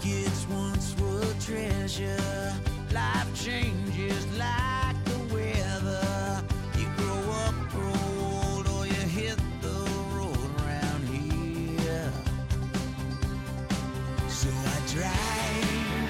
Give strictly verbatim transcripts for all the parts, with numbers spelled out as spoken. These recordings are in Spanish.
Biskits once were treasure. Life changes like the weather. You grow up, grow old, or you hit the road around here. So I drive,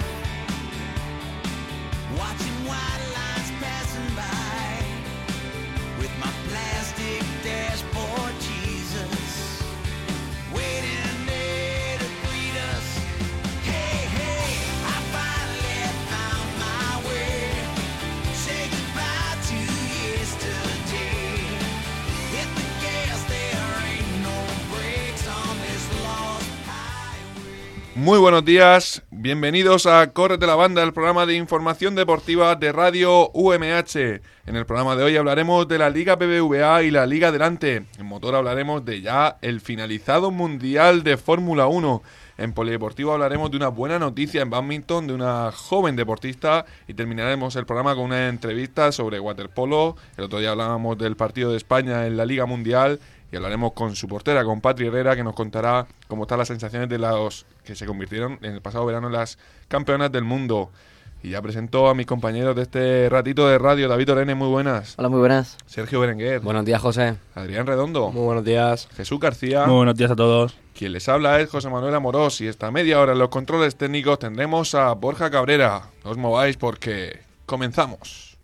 watching white lines passing by, with my plastic dashboard Jesus waiting there to greet us. Hey, hey, I finally found my way. Say goodbye to yesterday. Hit the gas, there ain't no brakes on this lost highway. Muy buenos días, bienvenidos a Córrete la Banda, el programa de información deportiva de Radio U M H. En el programa de hoy hablaremos de la Liga B B V A y la Liga Adelante. En motor hablaremos de ya el finalizado Mundial de Fórmula uno. En polideportivo hablaremos de una buena noticia en bádminton de una joven deportista y terminaremos el programa con una entrevista sobre waterpolo. El otro día hablábamos del partido de España en la Liga Mundial y hablaremos con su portera, con Patri Herrera, que nos contará cómo están las sensaciones de los que se convirtieron en el pasado verano en las campeonas del mundo. Y ya presento a mis compañeros de este ratito de radio. David Orene, muy buenas. Hola, muy buenas. Sergio Berenguer. Buenos días, José. Adrián Redondo. Muy buenos días. Jesús García. Muy buenos días a todos. Quien les habla es José Manuel Amorós y esta media hora en los controles técnicos tendremos a Borja Cabrera. No os mováis porque comenzamos.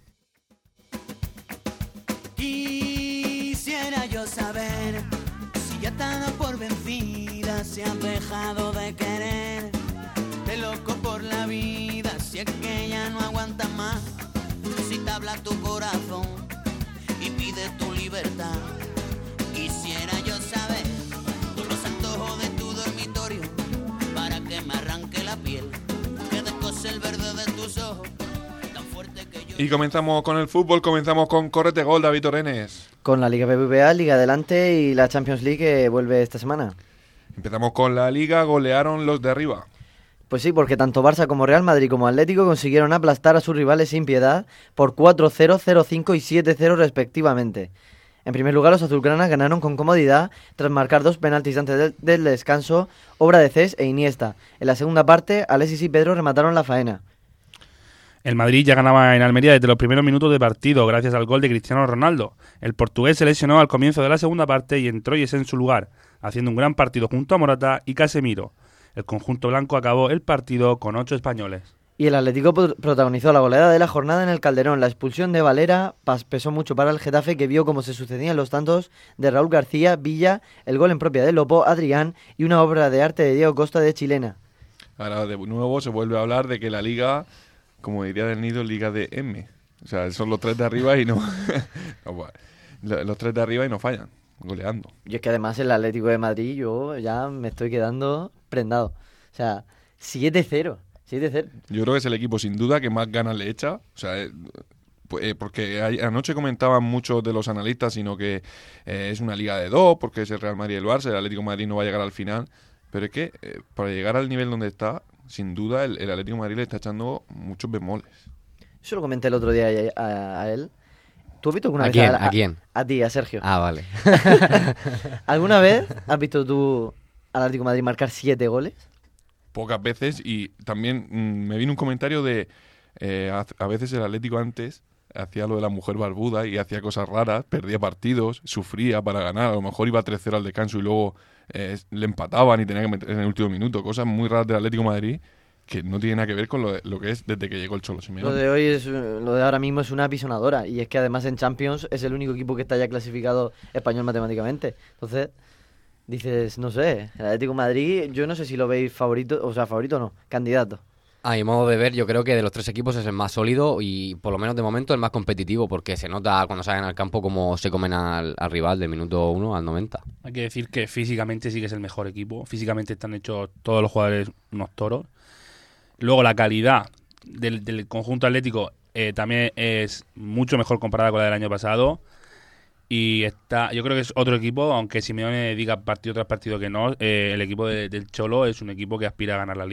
Quisiera yo saber si ya tan por vencida se han dejado de querer, de loco por la vida, si es que ya no aguanta más, si te habla tu corazón y pide tu libertad. Quisiera yo saber todos los antojos de tu dormitorio para que me arranque la piel, que descose el verde de tus ojos tan fuerte que yo... Y comenzamos con el fútbol, comenzamos con Córrete Gol, David Orenes. Con la Liga B B V A, Liga Adelante y la Champions League que vuelve esta semana. Empezamos con la Liga, golearon los de arriba. Pues sí, porque tanto Barça como Real Madrid como Atlético consiguieron aplastar a sus rivales sin piedad por cuatro cero, cero cinco y siete cero respectivamente. En primer lugar, los azulgranas ganaron con comodidad tras marcar dos penaltis antes del, del descanso, obra de Cés e Iniesta. En la segunda parte, Alexis y Pedro remataron la faena. El Madrid ya ganaba en Almería desde los primeros minutos de partido gracias al gol de Cristiano Ronaldo. El portugués se lesionó al comienzo de la segunda parte y entró Yesen en su lugar, haciendo un gran partido junto a Morata y Casemiro. El conjunto blanco acabó el partido con ocho españoles. Y el Atlético protagonizó la goleada de la jornada en el Calderón. La expulsión de Valera pesó mucho para el Getafe, que vio cómo se sucedían los tantos de Raúl García, Villa, el gol en propia de Lopo, Adrián y una obra de arte de Diego Costa de Chilena. Ahora de nuevo se vuelve a hablar de que la Liga, como diría del Nido, Liga de M. O sea, son los tres de arriba y no... los tres de arriba y no fallan, goleando. Y es que además el Atlético de Madrid yo ya me estoy quedando prendado. O sea, siete cero. siete cero. Yo creo que es el equipo sin duda que más ganas le echa. O sea, eh, pues, porque hay, anoche comentaban muchos de los analistas, sino que eh, es una liga de dos, porque es el Real Madrid y el Barça, el Atlético de Madrid no va a llegar al final. Pero es que eh, para llegar al nivel donde está, sin duda el, el Atlético de Madrid le está echando muchos bemoles. Yo lo comenté el otro día a, a, a él. ¿Tú has visto alguna ¿A vez quién? A, a, ¿A quién? A ti, a Sergio. Ah, vale. ¿Alguna vez has visto tú al Atlético de Madrid marcar siete goles? Pocas veces, y también mmm, me vino un comentario de eh, a, a veces el Atlético antes hacía lo de la mujer barbuda y hacía cosas raras, perdía partidos, sufría para ganar, a lo mejor iba tres cero al descanso y luego eh, le empataban y tenía que meter en el último minuto, cosas muy raras del Atlético de Madrid que no tienen nada que ver con lo, de, lo que es desde que llegó el Cholo Simeone. Lo de hoy es, lo de ahora mismo es una apisonadora, y es que además en Champions es el único equipo que está ya clasificado español matemáticamente. Entonces dices, no sé, el Atlético de Madrid, yo no sé si lo veis favorito, o sea, favorito o no, candidato. A mi modo de ver, yo creo que de los tres equipos es el más sólido y, por lo menos de momento, el más competitivo, porque se nota cuando salen al campo cómo se comen al, al rival del minuto uno al noventa. Hay que decir que físicamente sí que es el mejor equipo. Físicamente están hechos todos los jugadores unos toros. Luego la calidad del, del conjunto atlético eh, también es mucho mejor comparada con la del año pasado. Y está, yo creo que es otro equipo, aunque Simeone diga partido tras partido que no, eh, el equipo de, del Cholo es un equipo que aspira a ganar la Liga.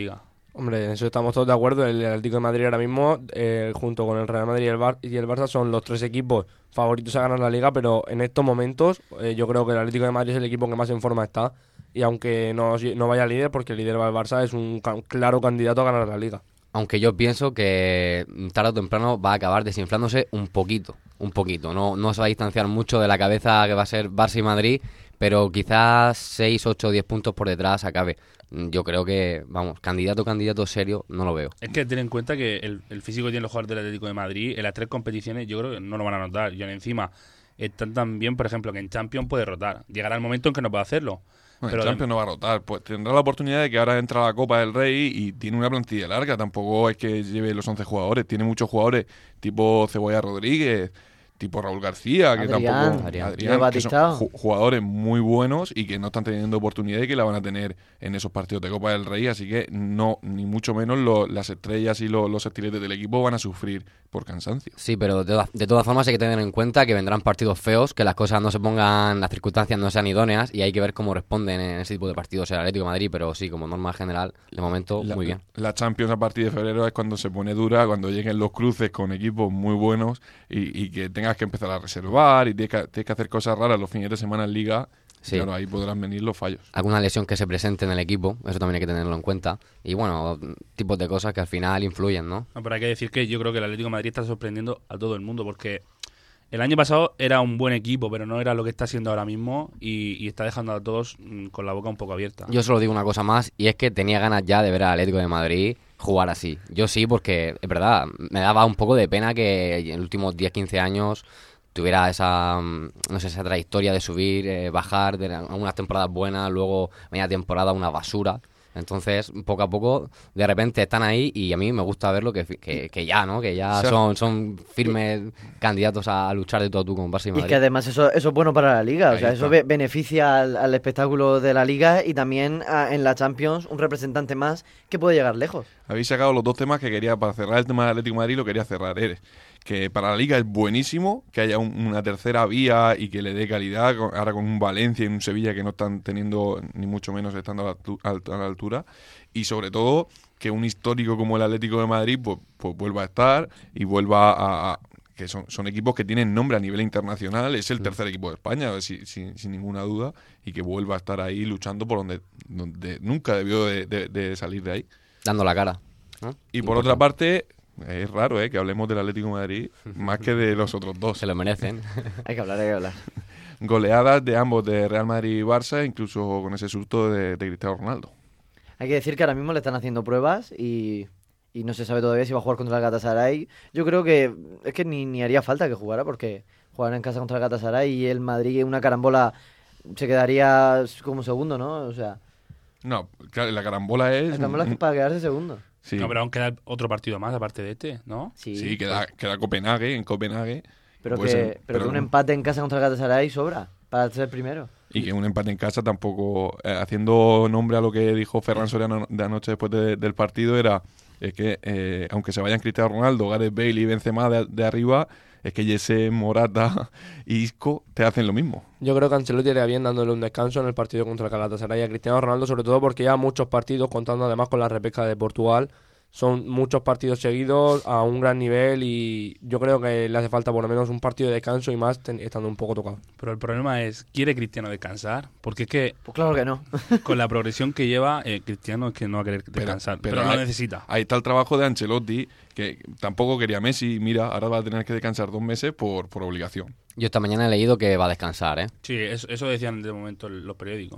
Hombre, en eso estamos todos de acuerdo. El Atlético de Madrid ahora mismo, eh, junto con el Real Madrid y el, Bar- y el Barça, son los tres equipos favoritos a ganar la Liga, pero en estos momentos eh, yo creo que el Atlético de Madrid es el equipo que más en forma está. Y aunque no, no vaya líder, porque el líder va el Barça, es un ca- claro candidato a ganar la Liga. Aunque yo pienso que tarde o temprano va a acabar desinflándose un poquito, un poquito. No, no se va a distanciar mucho de la cabeza que va a ser Barça y Madrid, pero quizás seis, ocho, diez puntos por detrás acabe. Yo creo que, vamos, candidato, candidato serio, no lo veo. Es que ten en cuenta que el, el físico que tienen los jugadores del Atlético de Madrid en las tres competiciones yo creo que no lo van a notar. Y encima están tan bien, por ejemplo, que en Champions puede rotar. Llegará el momento en que no pueda hacerlo. Bueno, Pero el Champions no va a rotar, pues tendrá la oportunidad de que ahora entra la Copa del Rey y tiene una plantilla larga, tampoco es que lleve los once jugadores, tiene muchos jugadores tipo Cebolla Rodríguez, tipo Raúl García, que Adrián, tampoco Adrián. Adrián, Leo que son Batistao. ju- jugadores muy buenos y que no están teniendo oportunidad y que la van a tener en esos partidos de Copa del Rey, así que no, ni mucho menos lo- las estrellas y lo- los estiletes del equipo van a sufrir por cansancio. Sí, pero de, todas- de todas formas hay que tener en cuenta que vendrán partidos feos, que las cosas no se pongan, las circunstancias no sean idóneas y hay que ver cómo responden en ese tipo de partidos el Atlético de Madrid, pero sí, como norma general, de momento, La, muy bien. la Champions a partir de febrero es cuando se pone dura, cuando lleguen los cruces con equipos muy buenos y, y que tengas que empezar a reservar y tienes que, tienes que hacer cosas raras los fines de semana en Liga. Sí. Claro, ahí podrán venir los fallos. Alguna lesión que se presente en el equipo, eso también hay que tenerlo en cuenta. Y bueno, tipos de cosas que al final influyen, ¿no? No, pero hay que decir que yo creo que el Atlético de Madrid está sorprendiendo a todo el mundo porque el año pasado era un buen equipo, pero no era lo que está siendo ahora mismo y, y está dejando a todos mm, con la boca un poco abierta. Yo solo digo una cosa más y es que tenía ganas ya de ver al Atlético de Madrid jugar así. Yo sí, porque es verdad, me daba un poco de pena que en los últimos diez, quince años tuviera esa, mm, no sé, esa trayectoria de subir, eh, bajar, de algunas temporadas buenas, luego media temporada una basura. Entonces, poco a poco, de repente están ahí y a mí me gusta verlo que, que, que ya, ¿no? Que ya O sea, son, son firmes candidatos a luchar de todo tú con Barça y Y Madrid. que además eso, eso es bueno para la Liga, o Ahí sea, está. eso be- beneficia al, al espectáculo de la Liga y también a- en la Champions un representante más que puede llegar lejos. Habéis sacado los dos temas que quería, para cerrar el tema del Atlético de Madrid, lo quería cerrar. Eres que para la Liga es buenísimo que haya un- una tercera vía y que le dé calidad, con- ahora con un Valencia y un Sevilla que no están teniendo, ni mucho menos estando a la, altu- al- a la altura. Y sobre todo, que un histórico como el Atlético de Madrid pues, pues vuelva a estar y vuelva a... a- que son, son equipos que tienen nombre a nivel internacional, es el tercer equipo de España, si- si- sin ninguna duda, y que vuelva a estar ahí luchando por donde, donde nunca debió de- de- de salir de ahí. Dando la cara, ¿no? Y por otra parte, es raro ¿eh? que hablemos del Atlético de Madrid más que de los otros dos. Se lo merecen. Hay que hablar, hay que hablar. Goleadas de ambos, de Real Madrid y Barça, incluso con ese susto de, de Cristiano Ronaldo. Hay que decir que ahora mismo le están haciendo pruebas y, y no se sabe todavía si va a jugar contra el Galatasaray. Yo creo que es que ni, ni haría falta que jugara porque jugar en casa contra el Galatasaray y el Madrid una carambola se quedaría como segundo, ¿no? O sea, No, claro, la carambola es... la carambola es para quedarse segundo. Sí, No, pero aún queda otro partido más aparte de este, ¿no? Sí, sí, queda, queda Copenhague, en Copenhague. pero, Puede que, ser, pero que un empate en casa contra el Galatasaray sobra para ser primero. Y que un empate en casa tampoco, eh, haciendo nombre a lo que dijo Ferran Soriano de anoche después de- del partido, era es que eh, aunque se vayan Cristiano Ronaldo, Gareth Bale y Benzema de, de arriba, es que Jesse, Morata y Isco te hacen lo mismo. Yo creo que Ancelotti haría bien dándole un descanso en el partido contra el Galatasaray a Cristiano Ronaldo, sobre todo porque ya muchos partidos, contando además con la repesca de Portugal, son muchos partidos seguidos a un gran nivel y yo creo que le hace falta por lo menos un partido de descanso y más ten- estando un poco tocado. Pero el problema es, ¿quiere Cristiano descansar? Porque es que Pues claro que no. con la progresión que lleva, eh, Cristiano es que no va a querer descansar, pero, no hay- necesita. Ahí está el trabajo de Ancelotti, que tampoco quería Messi. Mira, ahora va a tener que descansar dos meses por, por obligación. Yo esta mañana he leído que va a descansar, ¿eh? Sí, eso, eso decían de momento los periódicos.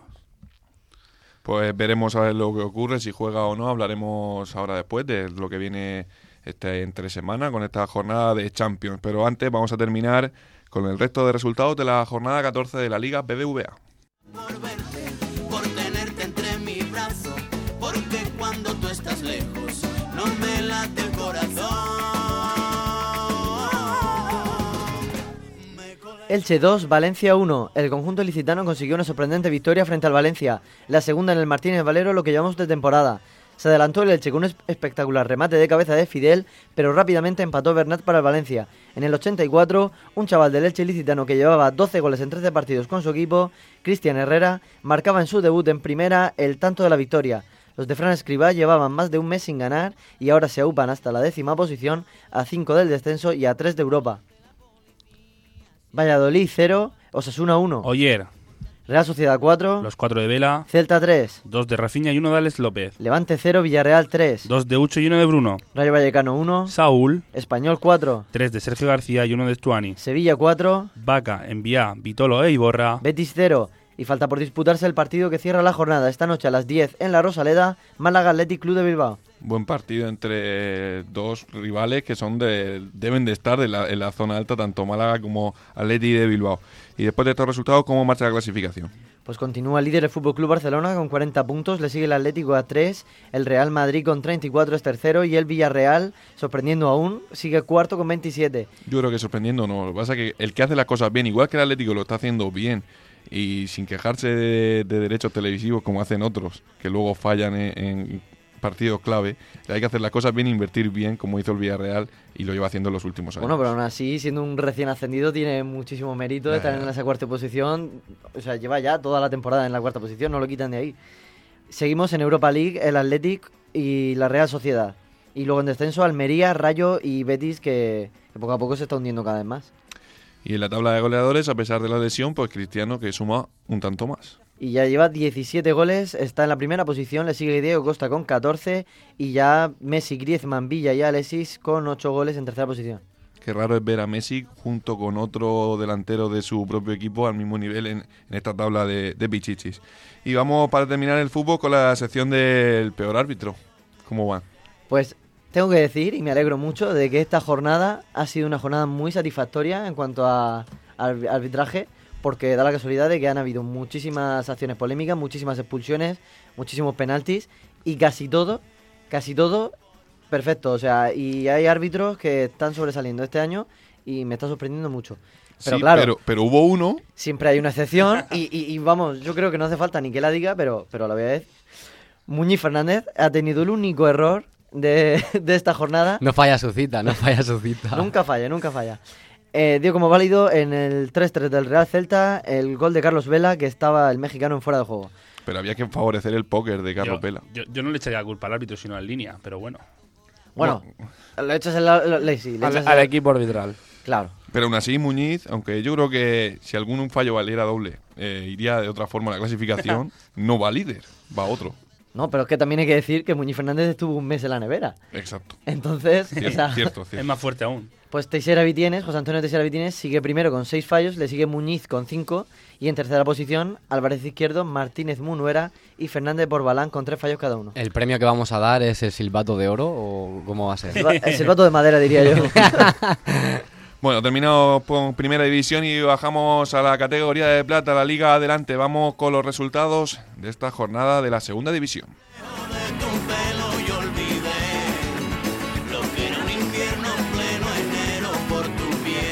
Pues veremos a ver lo que ocurre, si juega o no. Hablaremos ahora después de lo que viene este entre semana con esta jornada de Champions. Pero antes vamos a terminar con el resto de resultados de la jornada catorce de la Liga B B V A. Por verte, por tenerte entre mis brazos, porque cuando tú estás lejos no me late el corazón. Me colé- Elche dos, Valencia uno. El conjunto ilicitano consiguió una sorprendente victoria frente al Valencia, la segunda en el Martínez Valero lo que llevamos de temporada. Se adelantó el Elche con un es- espectacular remate de cabeza de Fidel, pero rápidamente empató Bernat para el Valencia. En el ochenta y cuatro, un chaval del Elche ilicitano que llevaba doce goles en trece partidos con su equipo, Cristian Herrera, marcaba en su debut en primera el tanto de la victoria. Los de Fran Escribá llevaban más de un mes sin ganar y ahora se aupan hasta la décima posición, a cinco del descenso y a tres de Europa. Valladolid cero, Osasuna uno, Oyer, Real Sociedad cuatro, los cuatro de Vela, Celta tres, dos de Rafinha y uno de Alex López, Levante cero, Villarreal tres, dos de Ucho y uno de Bruno, Rayo Vallecano uno, Saúl, Español cuatro, tres de Sergio García y uno de Stuani, Sevilla cuatro, Vaca, Enviá, Vitolo e Iborra, Betis cero. Y falta por disputarse el partido que cierra la jornada esta noche a las diez en la Rosaleda, Málaga Athletic Club de Bilbao. Buen partido entre dos rivales que son de, deben de estar de la, en la zona alta, tanto Málaga como Athletic de Bilbao. Y después de estos resultados, ¿cómo marcha la clasificación? Pues continúa líder el F C Barcelona con cuarenta puntos, le sigue el Atlético a tres, el Real Madrid con treinta y cuatro es tercero y el Villarreal, sorprendiendo aún, sigue cuarto con veintisiete. Yo creo que sorprendiendo no, lo que pasa es que el que hace las cosas bien, igual que el Atlético lo está haciendo bien y sin quejarse de, de derechos televisivos como hacen otros, que luego fallan en, en partidos clave, hay que hacer las cosas bien, invertir bien, como hizo el Villarreal y lo lleva haciendo en los últimos años. Bueno, pero aún así, siendo un recién ascendido, tiene muchísimo mérito de estar en esa cuarta posición. O sea, lleva ya toda la temporada en la cuarta posición, no lo quitan de ahí. Seguimos en Europa League, el Athletic y la Real Sociedad. Y luego en descenso, Almería, Rayo y Betis, que, que poco a poco se está hundiendo cada vez más. Y en la tabla de goleadores, a pesar de la lesión, pues Cristiano que suma un tanto más. Y ya lleva diecisiete goles, está en la primera posición, le sigue Diego Costa con catorce y ya Messi, Griezmann, Villa y Alexis con ocho goles en tercera posición. Qué raro es ver a Messi junto con otro delantero de su propio equipo al mismo nivel en, en esta tabla de, de pichichis. Y vamos para terminar el fútbol con la sección del peor árbitro. ¿Cómo va? Pues tengo que decir, y me alegro mucho, de que esta jornada ha sido una jornada muy satisfactoria en cuanto a al arbitraje, porque da la casualidad de que han habido muchísimas acciones polémicas, muchísimas expulsiones, muchísimos penaltis y casi todo, casi todo perfecto. O sea, y hay árbitros que están sobresaliendo este año y me está sorprendiendo mucho. Pero sí, claro, pero, pero hubo uno. siempre hay una excepción y, y, y vamos, yo creo que no hace falta ni que la diga, pero, pero la voy a decir. Muñiz Fernández ha tenido el único error de, de esta jornada. No falla su cita, no falla su cita. Nunca falla, nunca falla. Eh, dio como válido en el tres tres del Real Celta el gol de Carlos Vela, que estaba el mexicano en fuera de juego. Pero había que favorecer el póker de Carlos yo, Vela. Yo, yo no le echaría la culpa al árbitro, sino en línea, pero bueno. Bueno, le echas el... Lo, le, sí, le Al, echas al el- equipo arbitral. Claro. Pero aún así, Muñiz, aunque yo creo que si algún fallo valiera doble, eh, iría de otra forma a la clasificación, no va líder, va otro. No, pero es que también hay que decir que Muñiz Fernández estuvo un mes en la nevera. Exacto. Entonces, Cierto, o sea, cierto, Es cierto. más fuerte aún. pues Teixeira Vitienes, José Antonio Teixeira Vitienes, sigue primero con seis fallos, le sigue Muñiz con cinco y en tercera posición Álvarez Izquierdo, Martínez Munuera y Fernández Borbalán con tres fallos cada uno. ¿El premio que vamos a dar es el silbato de oro o cómo va a ser? Silba- El silbato de madera, diría yo. Bueno, terminamos con primera división y bajamos a la categoría de plata, la Liga Adelante. Vamos con los resultados de esta jornada de la segunda división. De tu pelo yo olvidé lo que era un infierno en pleno enero por tu piel.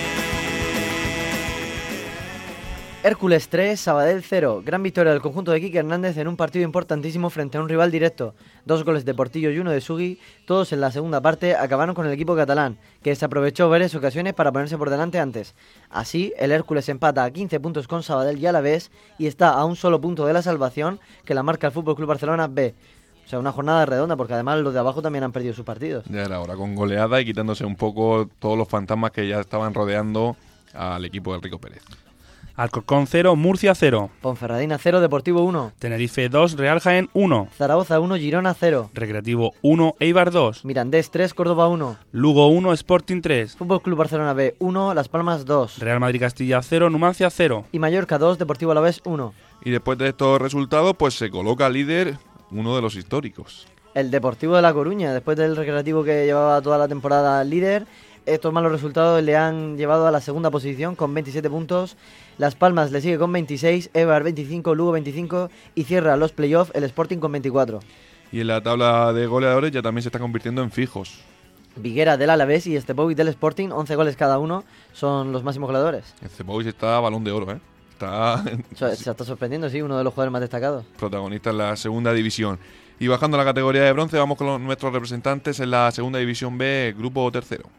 Hércules tres, Sabadell cero. Gran victoria del conjunto de Quique Hernández en un partido importantísimo frente a un rival directo. Dos goles de Portillo y uno de Sugui, todos en la segunda parte, acabaron con el equipo catalán, que se aprovechó varias ocasiones para ponerse por delante antes. Así, el Hércules empata a quince puntos con Sabadell y Alavés y está a un solo punto de la salvación que la marca el F C Barcelona B. O sea, una jornada redonda, porque además los de abajo también han perdido sus partidos. Ya era hora, con goleada y quitándose un poco todos los fantasmas que ya estaban rodeando al equipo del Rico Pérez. Alcorcón cero, Murcia cero. Ponferradina cero, Deportivo uno. Tenerife dos, Real Jaén uno. Zaragoza uno, Girona cero. Recreativo uno, Eibar dos. Mirandés tres, Córdoba uno. Lugo uno, Sporting tres. F C Barcelona B uno, Las Palmas dos. Real Madrid Castilla cero, Numancia cero. Y Mallorca dos, Deportivo Alavés uno. Y después de estos resultados, pues se coloca líder uno de los históricos. El Deportivo de La Coruña, después del Recreativo que llevaba toda la temporada líder, estos malos resultados le han llevado a la segunda posición con veintisiete puntos. Las Palmas le sigue con veintiséis, Eibar veinticinco, Lugo veinticinco y cierra los playoffs el Sporting con veinticuatro. Y en la tabla de goleadores ya también se está convirtiendo en fijos. Viguera del Alavés y Estepovic del Sporting, once goles cada uno, son los máximos goleadores. El Cepovic está a balón de oro, ¿eh? Está Se, se está sorprendiendo, sí, uno de los jugadores más destacados. protagonista en la segunda división. Y bajando a la categoría de bronce, vamos con los- nuestros representantes en la segunda división B, grupo tercero.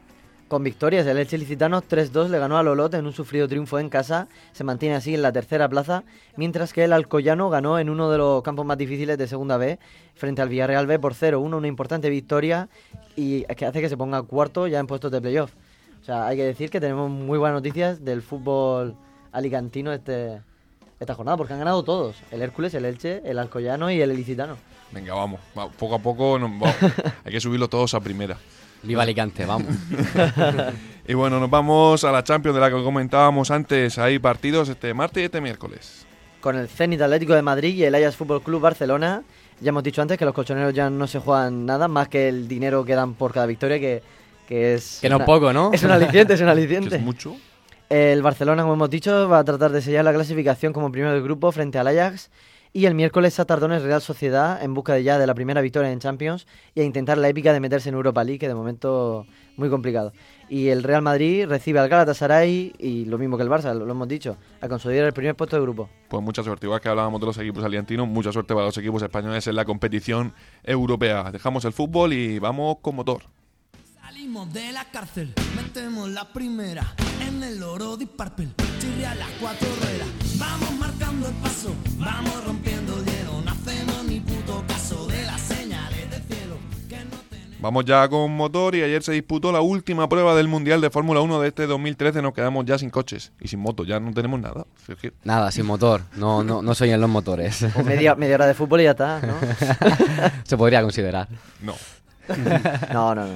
con victorias. El Elche Ilicitanos tres dos le ganó al Olot en un sufrido triunfo en casa. Se mantiene así en la tercera plaza, mientras que el Alcoyano ganó en uno de los campos más difíciles de Segunda B frente al Villarreal B por cero uno, una importante victoria y que hace que se ponga cuarto ya en puestos de playoff. O sea, hay que decir que tenemos muy buenas noticias del fútbol alicantino este, esta jornada, porque han ganado todos. El Hércules, el Elche, el Alcoyano y el Ilicitano. Venga, vamos. Va, poco a poco nos vamos. Hay que subirlo todos a primera. Viva Alicante, vamos. Y bueno, nos vamos a la Champions de la que comentábamos antes. Hay partidos este martes y este miércoles. Con el Zenit Atlético de Madrid y el Ajax Fútbol Club Barcelona. Ya hemos dicho antes que los colchoneros ya no se juegan nada más que el dinero que dan por cada victoria, que, que es... Que no una, es poco, ¿no? Es un aliciente, es un Que aliciente. es mucho. El Barcelona, como hemos dicho, va a tratar de sellar la clasificación como primero del grupo frente al Ajax. Y el miércoles a Tardones Real Sociedad en busca de ya de la primera victoria en Champions y a intentar la épica de meterse en Europa League, que de momento muy complicado. Y el Real Madrid recibe al Galatasaray y lo mismo que el Barça, lo, lo hemos dicho, a consolidar el primer puesto de grupo. Pues mucha suerte, igual que hablábamos de los equipos aliantinos, mucha suerte para los equipos españoles en la competición europea. Dejamos el fútbol y vamos con motor. Salimos de la cárcel, metemos la primera en el oro disparpel, chirria las cuatro ruedas, vamos marcando el paso, vamos rompiendo el hielo, no hacemos ni puto caso de las señales del cielo que no tenemos. Vamos ya con motor y ayer se disputó la última prueba del Mundial de Fórmula uno de este dos mil trece, nos quedamos ya sin coches y sin moto, ya no tenemos nada. Sergio. Nada, sin motor. No, no, no soy en los motores. O media, media hora de fútbol y ya está, ¿no? Se podría considerar. No. No, no, no.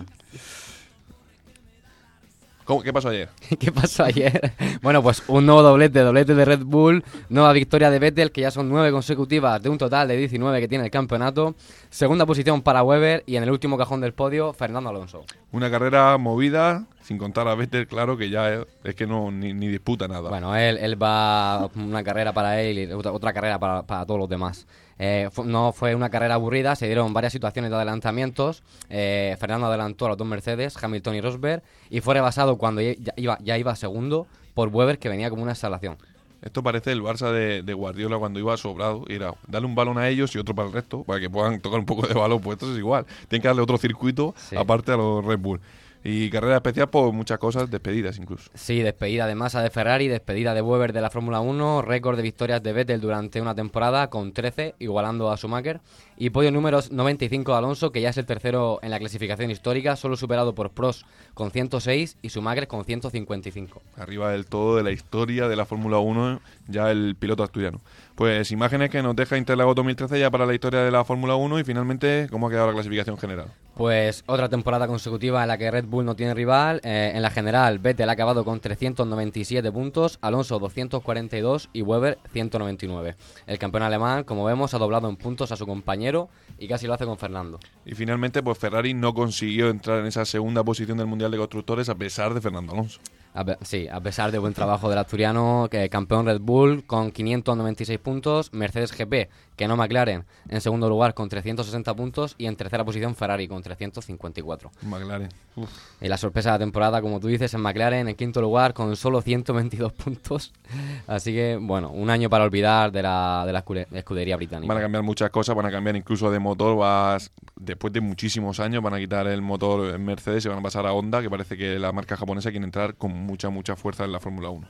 ¿Cómo? ¿Qué pasó ayer? ¿Qué pasó ayer? Bueno, pues un nuevo doblete, doblete de Red Bull, nueva victoria de Vettel, que ya son nueve consecutivas de un total de diecinueve que tiene el campeonato. Segunda posición para Webber y en el último cajón del podio, Fernando Alonso. Una carrera movida, sin contar a Vettel, claro que ya es, es que no ni, ni disputa nada. Bueno, él, él va una carrera para él y otra, otra carrera para, para todos los demás. Eh, fu- no fue una carrera aburrida, se dieron varias situaciones de adelantamientos. Eh, Fernando adelantó a los dos Mercedes, Hamilton y Rosberg, y fue rebasado cuando ya ya iba, ya iba segundo por Webber, que venía como una instalación. Esto parece el Barça de, de Guardiola cuando iba sobrado. Y era darle un balón a ellos y otro para el resto, para que puedan tocar un poco de balón. Pues esto es igual. Tienen que darle otro circuito Sí. aparte a los Red Bull. Y carrera especial por muchas cosas, despedidas incluso. Sí, despedida de Massa de Ferrari, despedida de Webber de la Fórmula uno, récord de victorias de Vettel durante una temporada con trece, igualando a Schumacher, y podio números noventa y cinco de Alonso, que ya es el tercero en la clasificación histórica, solo superado por Prost con ciento seis y Schumacher con ciento cincuenta y cinco. Arriba del todo de la historia de la Fórmula uno, ya el piloto asturiano. Pues imágenes que nos deja Interlagos dos mil trece ya para la historia de la Fórmula uno y finalmente cómo ha quedado la clasificación general. Pues otra temporada consecutiva en la que Red Bull no tiene rival. Eh, en la general, Vettel ha acabado con trescientos noventa y siete puntos, Alonso doscientos cuarenta y dos y Webber ciento noventa y nueve. El campeón alemán, como vemos, ha doblado en puntos a su compañero y casi lo hace con Fernando. Y finalmente pues Ferrari no consiguió entrar en esa segunda posición del Mundial de Constructores a pesar de Fernando Alonso. A pe- sí, a pesar del buen trabajo del asturiano, que campeón Red Bull con quinientos noventa y seis puntos, Mercedes G P, que no McLaren, en segundo lugar con trescientos sesenta puntos y en tercera posición Ferrari con trescientos cincuenta y cuatro. McLaren. Uf. Y la sorpresa de la temporada, como tú dices, en McLaren en quinto lugar con solo ciento veintidós puntos. Así que, bueno, un año para olvidar de la, de la escude- escudería británica. Van a cambiar muchas cosas, van a cambiar incluso de motor. Vas, después de muchísimos años van a quitar el motor en Mercedes y van a pasar a Honda, que parece que la marca japonesa quiere entrar con mucha, mucha fuerza en la Fórmula uno.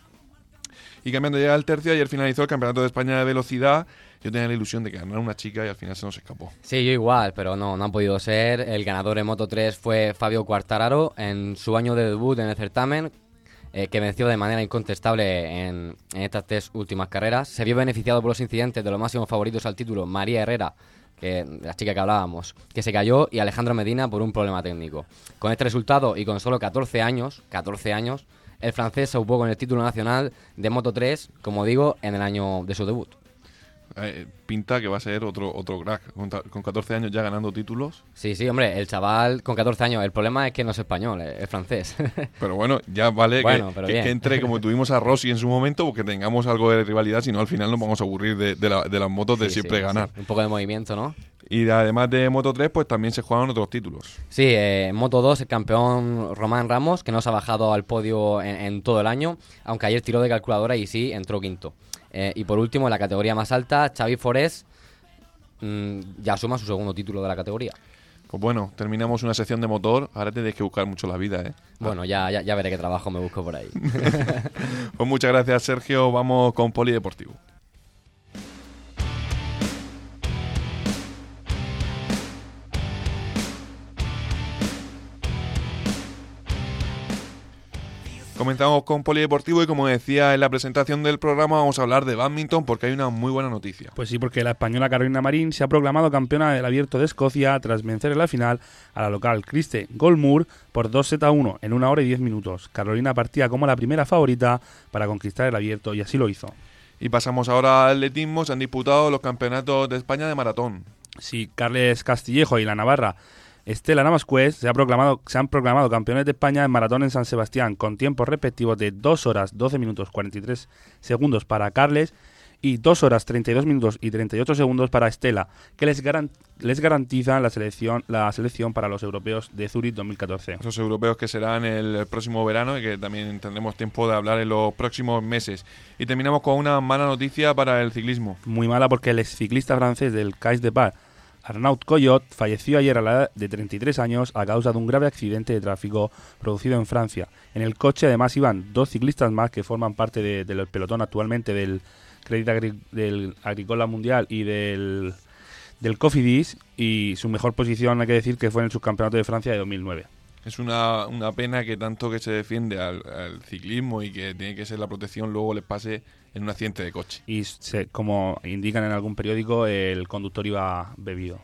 Y cambiando ya al tercio, ayer finalizó el Campeonato de España de Velocidad. Yo tenía la ilusión de que ganara una chica y al final se nos escapó. Sí, yo igual, pero no, no ha podido ser. El ganador en Moto tres fue Fabio Quartararo en su año de debut en el certamen, eh, que venció de manera incontestable en, en estas tres últimas carreras. Se vio beneficiado por los incidentes de los máximos favoritos al título, María Herrera, que la chica que hablábamos, que se cayó, y Alejandro Medina por un problema técnico. Con este resultado y con solo catorce años, catorce años, el francés se ocupó con el título nacional de Moto tres, como digo, en el año de su debut. Eh, pinta que va a ser otro otro crack. Con, ta- con catorce años ya ganando títulos. Sí, sí, hombre, el chaval con catorce años, el problema es que no es español, es es francés. Pero bueno, ya vale Bueno, que, pero que- bien. que entre como tuvimos a Rossi en su momento, porque tengamos algo de rivalidad, si no al final nos vamos a aburrir de, de, la- de las motos de Sí, siempre sí, ganar. sí. Un poco de movimiento, ¿no? Y además de Moto tres, pues también se juegan otros títulos. Sí, eh, en Moto dos el campeón Román Ramos, que no se ha bajado al podio en, en todo el año, aunque ayer tiró de calculadora y sí, entró quinto. Eh, y por último, en la categoría más alta, Xavi Forés mmm, ya suma su segundo título de la categoría. Pues bueno, terminamos una sección de motor. Ahora tenéis que buscar mucho la vida, ¿eh? Bueno, ya, ya, ya veré qué trabajo me busco por ahí. Pues muchas gracias, Sergio. Vamos con Polideportivo. Comenzamos con Polideportivo y como decía en la presentación del programa vamos a hablar de bádminton porque hay una muy buena noticia. Pues sí, porque la española Carolina Marín se ha proclamado campeona del Abierto de Escocia tras vencer en la final a la local Kriste Goldmoor por dos sets a uno en una hora y diez minutos. Carolina partía como la primera favorita para conquistar el Abierto y así lo hizo. Y pasamos ahora al atletismo. Se han disputado los campeonatos de España de maratón. Sí, Carles Castillejo y la navarra Estela Namascués se, ha proclamado, se han proclamado campeones de España en maratón en San Sebastián con tiempos respectivos de dos horas doce minutos cuarenta y tres segundos para Carles y dos horas treinta y dos minutos y treinta y ocho segundos para Estela, que les, garan, les garantizan la selección, la selección para los europeos de Zurich dos mil catorce. Esos europeos que serán el próximo verano y que también tendremos tiempo de hablar en los próximos meses. Y terminamos con una mala noticia para el ciclismo. Muy mala porque el exciclista francés del Cais de Par, Arnaud Collot, falleció ayer a la edad de treinta y tres años a causa de un grave accidente de tráfico producido en Francia. En el coche además iban dos ciclistas más que forman parte de, del pelotón actualmente del Crédit Agri- del Agricola Mundial y del, del Cofidis, y su mejor posición hay que decir que fue en el subcampeonato de Francia de dos mil nueve. Es una, una pena que tanto que se defiende al, al ciclismo y que tiene que ser la protección luego les pase en un accidente de coche. Y se, como indican en algún periódico, el conductor iba bebido.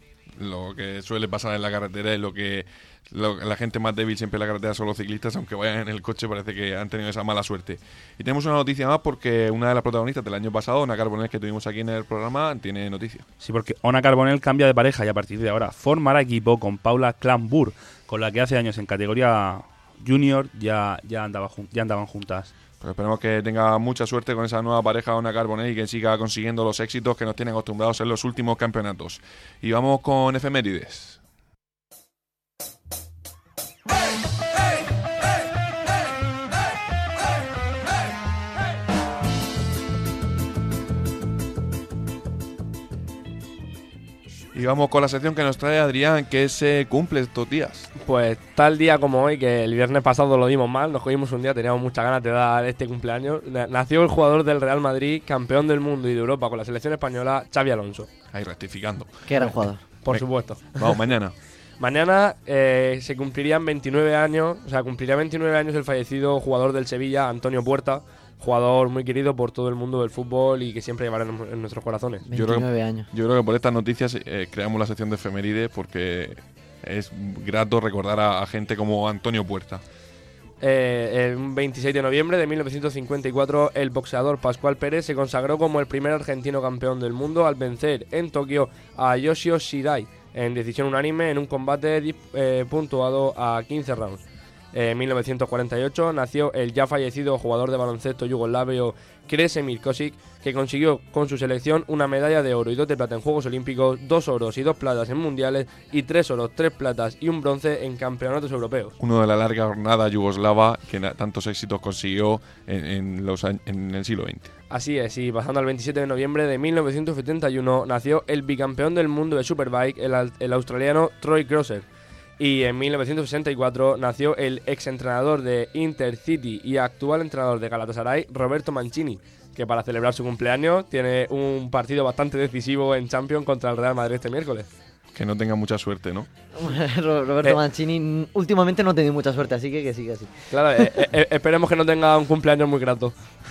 Lo que suele pasar en la carretera es lo que lo, la gente más débil siempre en la carretera son los ciclistas, aunque vayan en el coche parece que han tenido esa mala suerte. Y tenemos una noticia más porque una de las protagonistas del año pasado, Ona Carbonell, que tuvimos aquí en el programa, tiene noticia. Sí, porque Ona Carbonell cambia de pareja y a partir de ahora formará equipo con Paula Klamburg, con la que hace años en categoría junior ya, ya, andaba, ya andaban juntas. Pues esperemos que tenga mucha suerte con esa nueva pareja, Ona Carbonell, y que siga consiguiendo los éxitos que nos tienen acostumbrados en los últimos campeonatos. Y vamos con efemérides. Y vamos con la sección que nos trae Adrián, que se cumple estos días. Pues tal día como hoy, que el viernes pasado lo dimos mal, nos cogimos un día, teníamos muchas ganas de dar este cumpleaños. Nació el jugador del Real Madrid, campeón del mundo y de Europa con la selección española, Xavi Alonso. Ahí rectificando. Qué gran jugador. Por Me- supuesto. Vamos, mañana. Mañana eh, se cumplirían veintinueve años, o sea, cumpliría veintinueve años el fallecido jugador del Sevilla, Antonio Puerta, jugador muy querido por todo el mundo del fútbol y que siempre llevará en, en nuestros corazones. Yo creo- veintinueve años. Yo creo que por estas noticias eh, creamos la sección de efemérides porque es grato recordar a, a gente como Antonio Puerta. Eh, el veintiséis de noviembre de mil novecientos cincuenta y cuatro, el boxeador Pascual Pérez se consagró como el primer argentino campeón del mundo al vencer en Tokio a Yoshio Shirai en decisión unánime en un combate eh, puntuado a quince rounds. En mil novecientos cuarenta y ocho nació el ya fallecido jugador de baloncesto yugoslavio Kresemir Kosic, que consiguió con su selección una medalla de oro y dos de plata en Juegos Olímpicos, dos oros y dos platas en mundiales y tres oros, tres platas y un bronce en campeonatos europeos. Uno de la larga jornada yugoslava que na- tantos éxitos consiguió en, en los, añ- en el siglo veinte. Así es, y pasando al veintisiete de noviembre de mil novecientos setenta y uno nació el bicampeón del mundo de Superbike, el, al- el australiano Troy Crosser. Y en mil novecientos sesenta y cuatro nació el exentrenador de Intercity y actual entrenador de Galatasaray, Roberto Mancini, que para celebrar su cumpleaños tiene un partido bastante decisivo en Champions contra el Real Madrid este miércoles. Que no tenga mucha suerte, ¿no? Ro- Roberto Eh. Mancini mm, últimamente no ha tenido mucha suerte, así que que siga así. Claro, eh, eh, esperemos que no tenga un cumpleaños muy grato.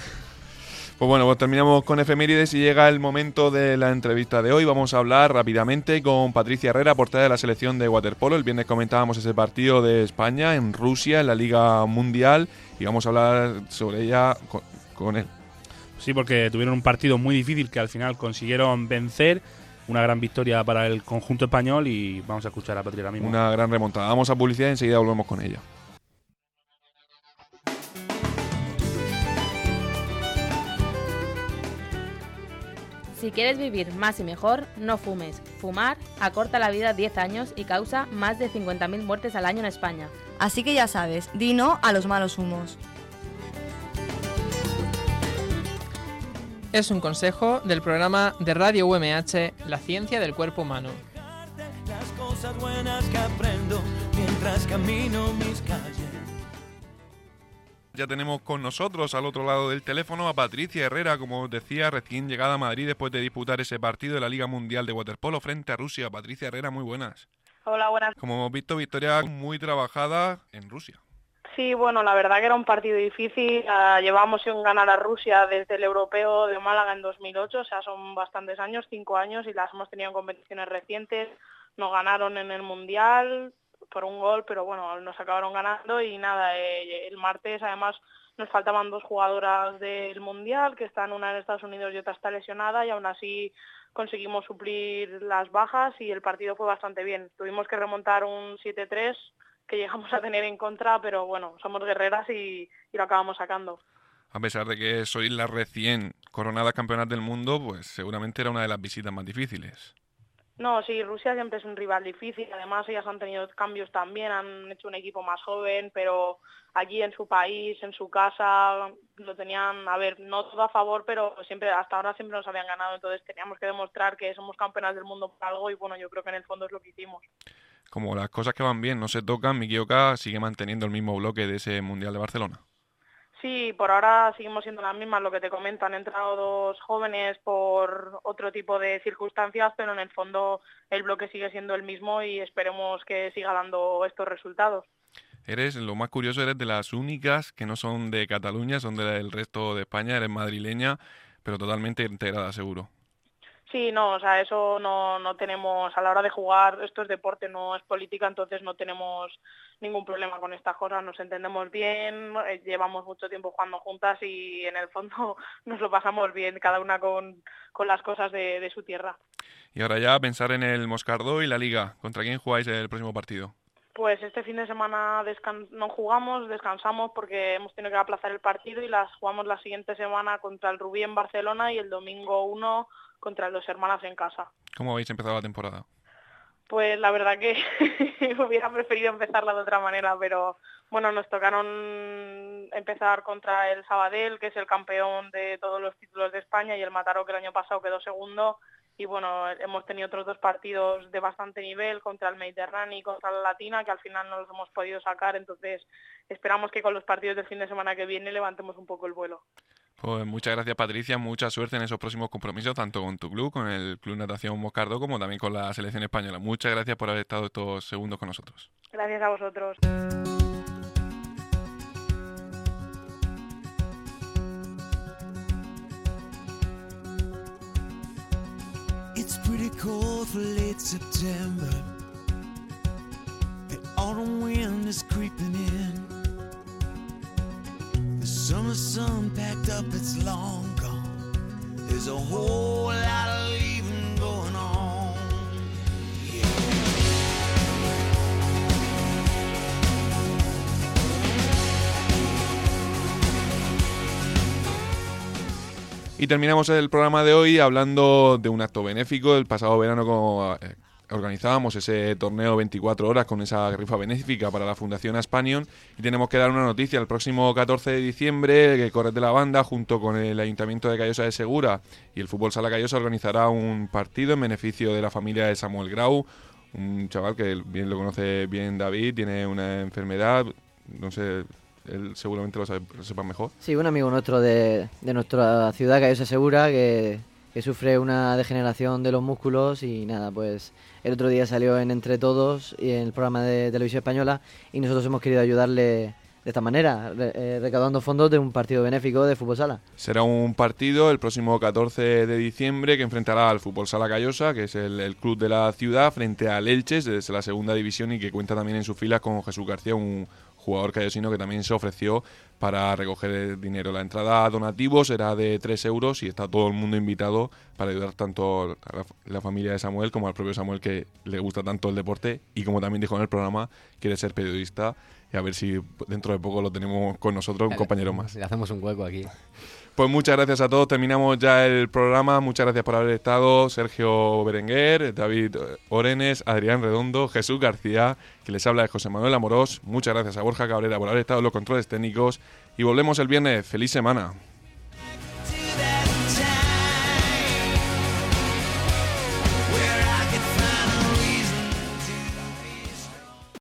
Pues bueno, pues terminamos con efemérides y llega el momento de la entrevista de hoy. Vamos a hablar rápidamente con Patricia Herrera, portera de la selección de waterpolo. El viernes comentábamos ese partido de España en Rusia, en la Liga Mundial, y vamos a hablar sobre ella con, con él. Sí, porque tuvieron un partido muy difícil que al final consiguieron vencer. Una gran victoria para el conjunto español y vamos a escuchar a Patri ahora mismo. Una gran remontada. Vamos a publicidad y enseguida volvemos con ella. Si quieres vivir más y mejor, no fumes. Fumar acorta la vida diez años y causa más de cincuenta mil muertes al año en España. Así que ya sabes, di no a los malos humos. Es un consejo del programa de Radio U M H La ciencia del cuerpo humano. Las cosas cosas buenas que aprendo mientras camino mis calles. Ya tenemos con nosotros al otro lado del teléfono a Patricia Herrera, como os decía, recién llegada a Madrid después de disputar ese partido de la Liga Mundial de Waterpolo frente a Rusia. Patricia Herrera, muy buenas. Hola, buenas. Como hemos visto, victoria muy trabajada en Rusia. Sí, bueno, la verdad que era un partido difícil. Uh, llevamos sin ganar a Rusia desde el Europeo de Málaga en dos mil ocho, o sea, son bastantes años, cinco años, y las hemos tenido en competiciones recientes. Nos ganaron en el Mundial por un gol, pero bueno, nos acabaron ganando y nada, eh, el martes además nos faltaban dos jugadoras del Mundial, que están una en Estados Unidos y otra está lesionada, y aún así conseguimos suplir las bajas y el partido fue bastante bien. Tuvimos que remontar un siete tres que llegamos a tener en contra, pero bueno, somos guerreras y, y lo acabamos sacando. A pesar de que sois las recién coronadas campeonas del mundo, pues seguramente era una de las visitas más difíciles. No, sí, Rusia siempre es un rival difícil, además ellas han tenido cambios también, han hecho un equipo más joven, pero allí en su país, en su casa, lo tenían, a ver, no todo a favor, pero siempre hasta ahora siempre nos habían ganado, entonces teníamos que demostrar que somos campeonas del mundo por algo y bueno, yo creo que en el fondo es lo que hicimos. Como las cosas que van bien no se tocan, Miki Oka sigue manteniendo el mismo bloque de ese Mundial de Barcelona. Sí, por ahora seguimos siendo las mismas, lo que te comento, han entrado dos jóvenes por otro tipo de circunstancias, pero en el fondo el bloque sigue siendo el mismo y esperemos que siga dando estos resultados. Eres, lo más curioso, eres de las únicas que no son de Cataluña, son del resto de España, eres madrileña, pero totalmente integrada, seguro. Sí, no, o sea, eso no, no tenemos, a la hora de jugar, esto es deporte, no es política, entonces no tenemos ningún problema con estas cosas, nos entendemos bien, llevamos mucho tiempo jugando juntas y en el fondo nos lo pasamos bien, cada una con, con las cosas de, de su tierra. Y ahora ya pensar en el Moscardó y la Liga, ¿contra quién jugáis el próximo partido? Pues este fin de semana descan- no jugamos, descansamos porque hemos tenido que aplazar el partido y las jugamos la siguiente semana contra el Rubí en Barcelona y el domingo uno contra el Dos Hermanas en casa. ¿Cómo habéis empezado la temporada? Pues la verdad que hubiera preferido empezarla de otra manera, pero bueno, nos tocaron empezar contra el Sabadell, que es el campeón de todos los títulos de España, y el Mataró, que el año pasado quedó segundo. Y bueno, hemos tenido otros dos partidos de bastante nivel, contra el Mediterráneo y contra la Latina, que al final no los hemos podido sacar, entonces esperamos que con los partidos del fin de semana que viene levantemos un poco el vuelo. Pues muchas gracias, Patricia, mucha suerte en esos próximos compromisos, tanto con tu club, con el Club Natación Moscardó, como también con la selección española. Muchas gracias por haber estado estos segundos con nosotros. Gracias a vosotros. It's pretty cold for late September. The autumn wind is creeping in. The summer sun packed up, it's long gone. There's a whole lot of leaving going on. Y terminamos el programa de hoy hablando de un acto benéfico. El pasado verano como, eh, organizábamos ese torneo veinticuatro horas con esa rifa benéfica para la Fundación Aspanion y tenemos que dar una noticia. El próximo catorce de diciembre, que Corre de la Banda, junto con el Ayuntamiento de Callosa de Segura y el Fútbol Sala Callosa, organizará un partido en beneficio de la familia de Samuel Grau, un chaval que bien lo conoce bien David, tiene una enfermedad, no sé... Él seguramente lo, sabe, lo sepa mejor. Sí, un amigo nuestro de, de nuestra ciudad, Callosa Segura, que, que sufre una degeneración de los músculos y nada, pues el otro día salió en Entre Todos y en el programa de Televisión Española y nosotros hemos querido ayudarle de esta manera, re, eh, recaudando fondos de un partido benéfico de Fútbol Sala. Será un partido el próximo catorce de diciembre que enfrentará al Fútbol Sala Callosa, que es el, el club de la ciudad, frente al Elches desde la segunda división y que cuenta también en sus filas con Jesús García, un jugador callosino que también se ofreció para recoger el dinero. La entrada a donativo será de tres euros y está todo el mundo invitado para ayudar tanto a la, la familia de Samuel como al propio Samuel, que le gusta tanto el deporte y, como también dijo en el programa, quiere ser periodista, y a ver si dentro de poco lo tenemos con nosotros, un compañero más. Le hacemos un hueco aquí. Pues muchas gracias a todos, terminamos ya el programa, muchas gracias por haber estado, Sergio Berenguer, David Orenes, Adrián Redondo, Jesús García, que les habla de José Manuel Amorós, muchas gracias a Borja Cabrera por haber estado en los controles técnicos y volvemos el viernes, feliz semana.